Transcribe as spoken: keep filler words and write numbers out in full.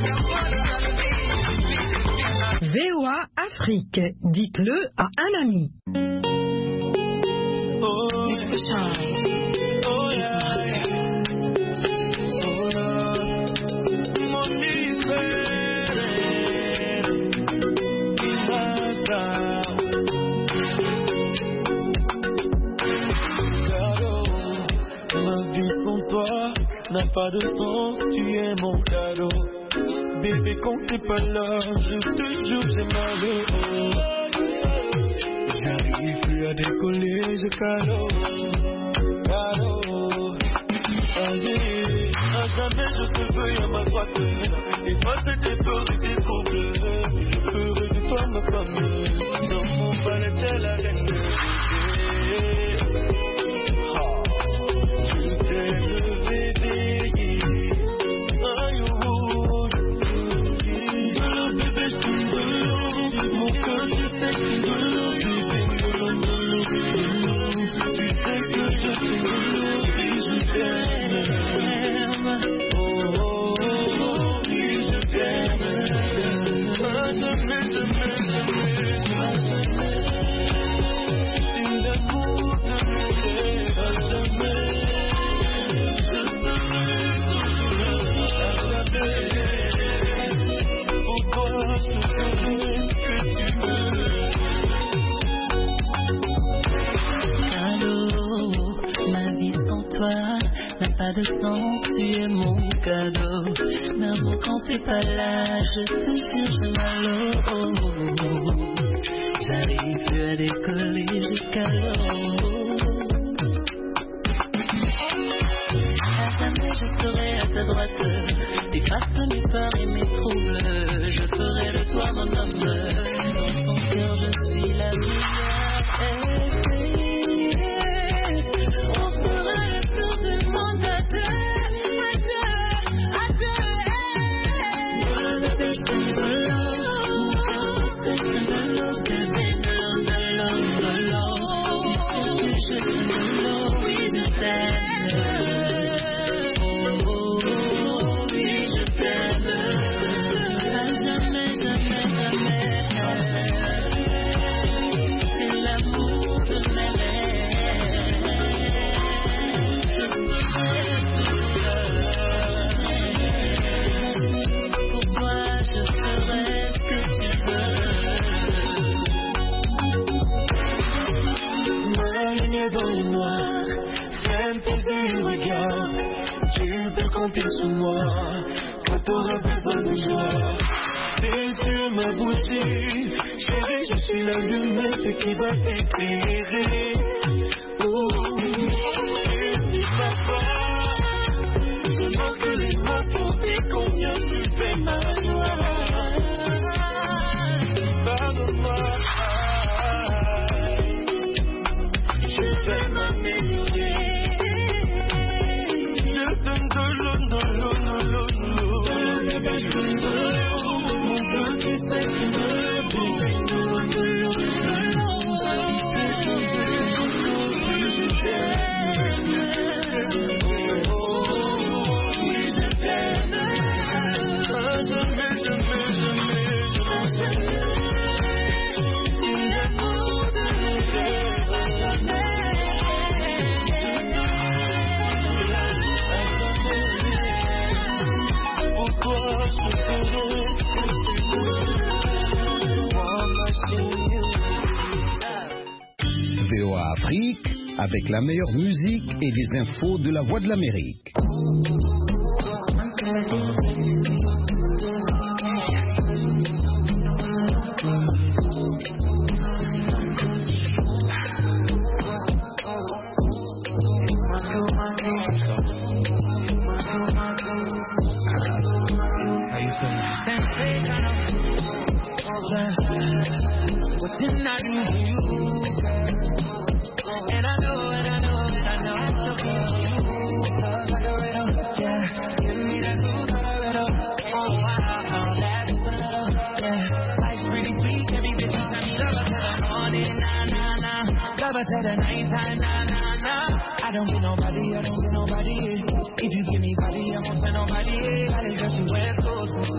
V O A Afrique, dites-le à un ami. Oh, mister Shine. Oh, yeah. Oh, Lord. Monique, ma vie sans toi n'a pas de sens, tu es mon cadeau. Bébé, quand t'es pas là, je te jure, j'ai mal au haut. J'arrive plus à décoller, je calo, calo. Allez, à jamais je te veux à ma droite. Et passer tes peurs et tes troubles. Heureux de toi, ma femme. Dans mon palais, t'es la reine. Je t'aime, bébé. Mon cœur, tu sais que tu veux l'oublier. Tu sais que je t'aime, je t'aime. Oh, oh, oh, oui, je t'aime. À jamais, jamais, jamais, jamais. C'est l'amour de mes rêves, à jamais. Je serai toujours à jamais. Pourquoi je ferai que tu veux? Allô, ma vie sans toi n'a pas de sens, tu es mon cadeau. D'amour quand t'es pas là, je te jure j'ai mal au haut. J'arrive plus à décoller jusqu'à l'eau. À jamais je serai à ta droite, t'effaces mes peurs et mes troubles. Je ferai de toi mon homme, dans ton cœur je suis la meilleure. On fera le tour du monde à deux, à deux, à deux. Voilà la pêche de l'eau, mon cœur je t'aime de l'eau, bébé, de l'eau, de l'eau, de l'eau. Tu sais que je t'aime de l'eau, oui je t'aime. Tu peux compter sur moi quand t'auras besoin de moi. Tes yeux, ma bougie, chérie, je suis la lumière qui va t'éclairer. Oh, et si papa, je manque les mots pour dire combien tu fais ma joie. Pardonne-moi, je vais m'améliorer. Je donne de l'eau, de l'eau, de l'eau, de l'eau. Mon cœur qui sait qu'il me dit de l'eau, de l'eau, de l'eau. Je t'aime. Oh, oui, je t'aime. Jamais, jamais, jamais, jamais. L'amour de mes rêves, jamais. V O A Afrique, avec la meilleure musique et les infos de la Voix de l'Amérique. I don't get nobody, I don't get nobody. If you give me body, I won't spend nobody. I just you West Coast.